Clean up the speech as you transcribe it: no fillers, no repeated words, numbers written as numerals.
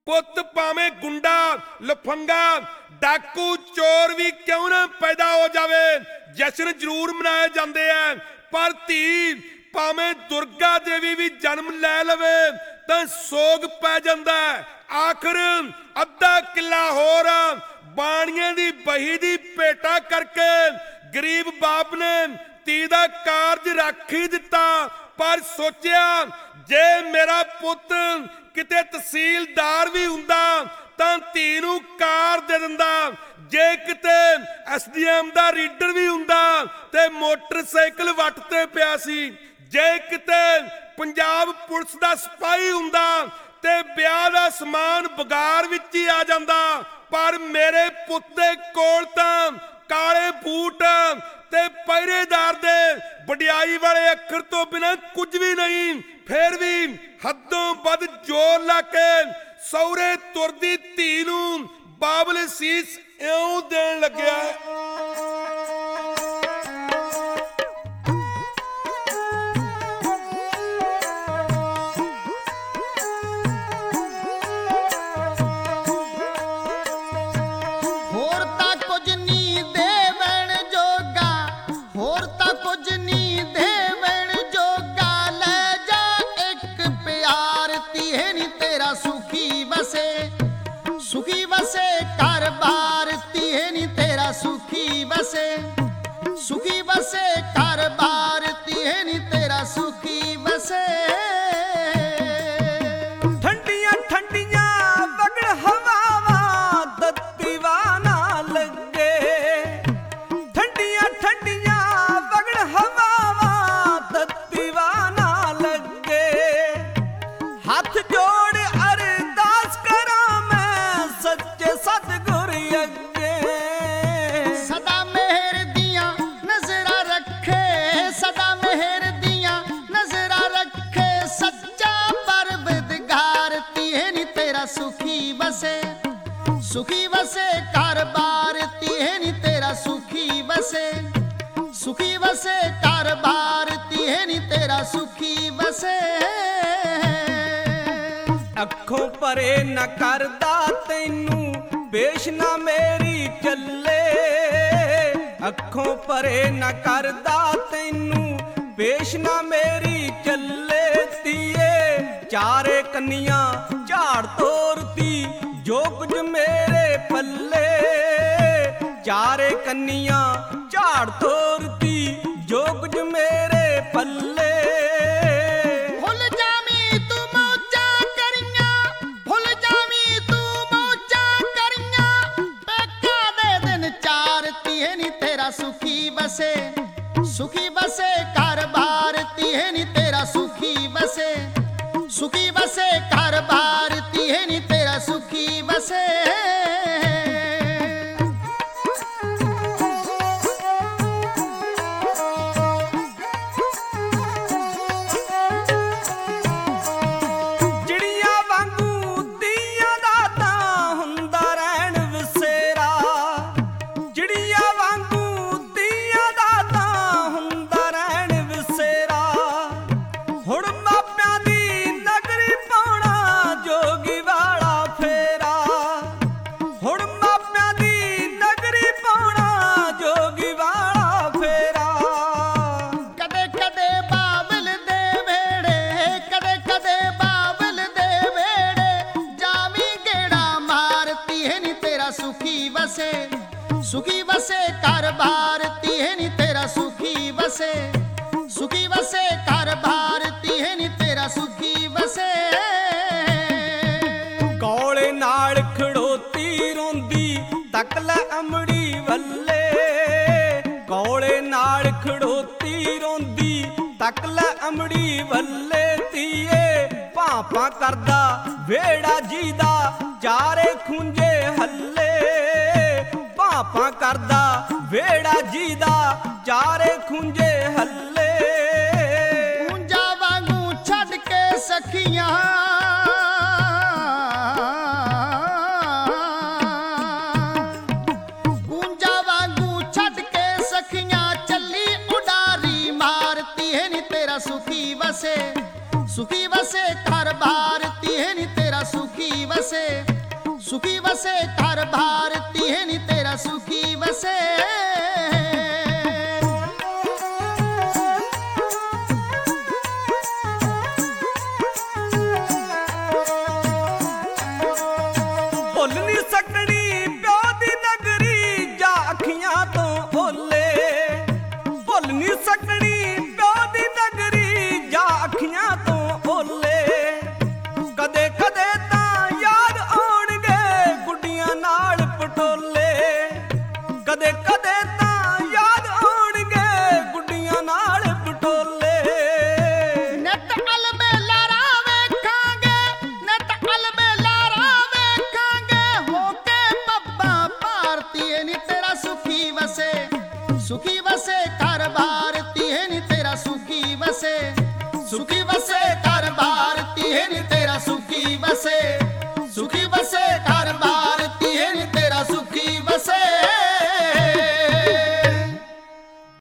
पुत भावें गुंडा लफंगा डाकू चोर भी क्यों ना पैदा हो जावे, जश्न जरूर मनाए जाते हैं। पर धी भावें दुर्गा देवी भी जन्म लै लवे तो सोग पै जांदा है। आखिर अद्धा किला होर बाणियां दी बही दी भेटा करके गरीब बाप ने धी दा कारज रख ही दिता। पर सोचिया जे मेरा पुत किते तहसीलदार भी हुंदा तां धी नूं कार दे दिंदा, जे किते SDM दा रीडर भी हुंदा ते मोटरसाइकिल वट ते पिया सी, जे किते पंजाब पुलिस दा सिपाही हुंदा ते ब्याह दा समान बगार विच ही आ जांदा। पर मेरे पुत दे कोल तां काले बूट ते पहरेदार दे वडियाई वाले अखर तो बिना कुछ भी नहीं। फिर भी हदों वध जोर ला के सौरे तुरदी धी नूं बाबल सीस इउं देण लग्या। सुखी वसे घर बार तीहे नी तेरा सुखी वसे, सुखी वसे घर बार तीहे नी तेरा सुखी वसे। ठंडियां ठंडियां बगड़ हवावा दत्तीवा ना लगे, ठंडियां ठंडियां बगड़ हवावा दत्तीवा ना लगे। हाथ जोड़ अरदास करा मैं सच्चे सतगुर अगे, सदा मेहर दियां नजरा रखे, सदा मेहर दियां नजरा रखे। सच्चा परवरदिगार तीहे नी तेरा सुखी वसे, सुखी वसे घर बार तीहे नी तेरा सुखी वसे, सुखी वसे घर बार तीहे नी तेरा सुखी वसे। अखों परे न करदा तैनू पेश ना मेरी चले, अखों परे न करदा तैनू पेश ना मेरी चले। तीए चारे कन्नियां झाड़ तोरती जो कुछ मेरे पल्ले, चारे कन्नियां झाड़ तोरती जो कुछ मेरे पल्ले। सुखी वसे, सुखी वसे घर बार तीहे नी तेरा सुखी वसे, सुखी वसे घर बार तीहे नी तेरा सुखी वसे। चिड़िया वांगू दिया दा तां हुंदा रहण वसेरा, चिड़िया वांगू हुण मापियां दी नगरी पाउणा जोगी वाला फेरा, हुण मापियां दी नगरी पाउणा जोगी वाला फेरा। कदे कदे बाबल दे वेड़े, कदे कदे बाबल दे वेड़े जावी गेड़ा मार तीहे नी तेरा सुखी वसे, सुखी वसे घर बार तीहे नी तेरा सुखी वसे, सुखी वसे घर बार तीहे नी तेरा सुखी वसे। कौले नाल खड़ोती रोंदी तक लै अमड़ी वल्ले, कौले नाल खड़ोती रोंदी तक लै अमड़ी वल्ले। तीए भापा करदा वेड़ा जीदा चारे खुंजे हल्ले, भापा करदा वेड़ा जीदा चारे खुंजे हल्ले। सखियां गूंजा वांगू छड़ के सखियां चली उडारी मारती है नी तेरा सुखी वसे, सुखी वसे घर बार तीहे नी तेरा सुखी वसे। ਸੁਖੀ ਵਸੇ ਘਰ ਭਾਰਤੀ ਹੈ ਨੀ ਤੇਰਾ ਸੁਖੀ ਵਸੇ। ਭੁੱਲ ਨੀ ਸਕਣੀ ਪਿਓ ਦੀ ਨਗਰੀ ਜਾ ਅੱਖੀਆਂ ਤੋਂ ਓਲੇ। ਭੁੱਲ ਨੀ ਸਕਣੀ ਪਿਓ ਦੀ ਨਗਰੀ ਜਾ ਅੱਖੀਆਂ ਤੋਂ ਓਲੇ। ਕਦੇ ਕਦੇ ਤਾਂ ਯਾਦ ਆਉਣਗੇ ਗੁੱਡੀਆਂ ਨਾਲ ਪਟੋਲੇ। ਕਦੇ ਕਦੇ ਤਾਂ ਯਾਦ ਆਉਣਗੇ ਗੁੱਡੀਆਂ ਨਾਲ ਪਟੋਲੇ। ਨੱਤ ਅਲਬੇਲਾਰਾ ਵੇਖਾਂਗੇ, ਨੱਤ ਅਲਬੇਲਾਰਾ ਵੇਖਾਂਗੇ, ਹੋ ਕੇ ਪੱਬਾਂ ਭਾਰਤੀ ਨੀ ਤੇਰਾ ਸੁਖੀ ਵਸੇ। ਸੁਖੀ